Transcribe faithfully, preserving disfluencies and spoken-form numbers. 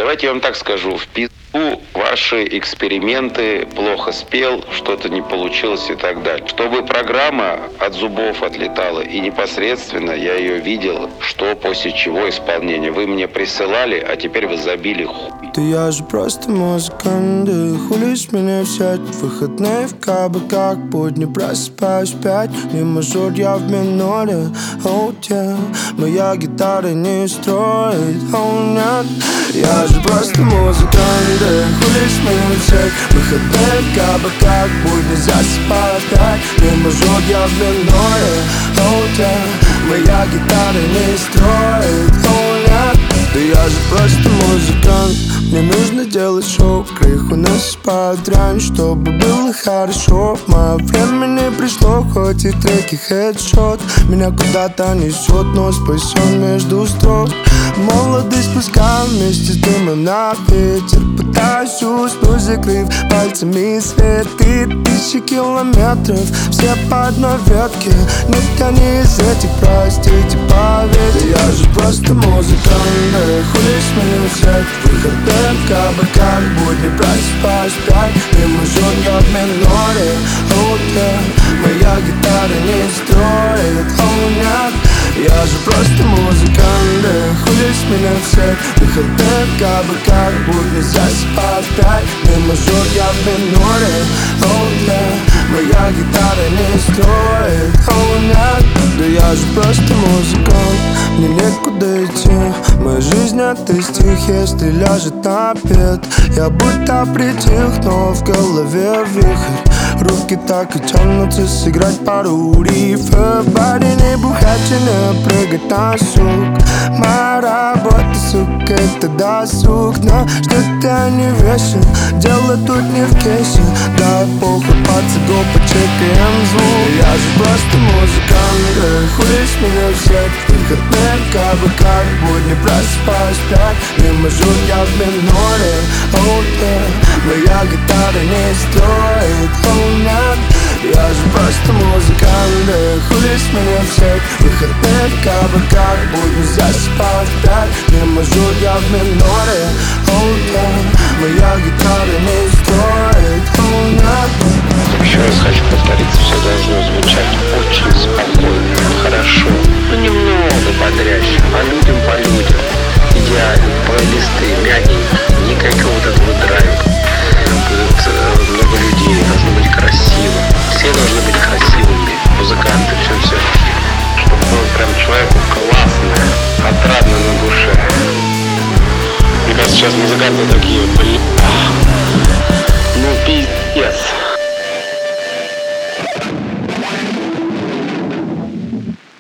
Давайте я вам так скажу. В пизду ваши эксперименты, плохо спел, что-то не получилось и так далее. Чтобы программа от зубов отлетала, и непосредственно я ее видел, что после чего исполнение. Вы мне присылали, а теперь вы забили хуй. Да я же просто музыкант, да хулишь меня в сеть. Выходные в кабаках, будни просыпаюсь в пять. Не мажор, я в миноре, oh yeah. Моя гитара не строит, oh нет. Я же просто музыкант, да хулишь меня в сеть. Выходные в кабаках, будни засыпаю в пять. Не мажор, я в миноре, oh yeah. Моя гитара не строит, oh нет. Да я же просто музыкант. Мне нужно делать шоу, в крыху насыпаю дрянь, чтобы было хорошо. Мое время не пришло, хоть и треки хедшот. Меня куда-то несет, но спасен между строк. Молодость пускаю вместе с дымом на ветер. Пытаюсь уснуть, закрыв пальцами свет. И тысячи километров, все по одной ветке. Никто не из этих, простите, поверьте. Я же просто музыкант, да хулишь меня взять. Выходные в кабаках, будни просыпаюсь в пять. И мажор, я в миноре, oh yeah. Моя гитара не строит, oh нет. Я же просто музыкант, да хулишь меня всех. Выходные в кабаках, будни засыпаю в пять. И мажор, я в миноре, oh yeah. Моя гитара не строит, oh нет. Да я же просто музыкант, мне некуда идти. Моя жизнь это стих, если ляжет на бед. Я будто притих, но в голове вихрь. Руки так и тянутся сыграть пару рифов. Парень не бухать и не прыгать на сук. Моя работа, сука, это досуг. Но что-то не вешен, дело тут не в кейсе. Да похуй, пацану, почекаем звук. Я же просто музыкант, да хулишь меня всех. Выходные в кабаках, будни просыпаюсь в пять. И мажор, я в миноре, oh yeah. Моя гитара не строит, oh нет. Я же просто музыкант, да хулишь меня всех. Выходные в кабаках, будни засыпаю в пять. И мажор, я в миноре, oh yeah. Моя гитара не строит, oh нет. Еще раз хочу повториться, все должно звучать очень спокойно, хорошо. Ну немного бодряще, по людям, по людям. Идеально, плейлисты, мягенько, никакого вот этого драйва. Будет э, много людей, должно быть красиво. Все должны быть красивыми, музыканты, все-все. Чтобы было прям человеку классно, отрадно на душе. Мне кажется, сейчас музыканты такие, блин.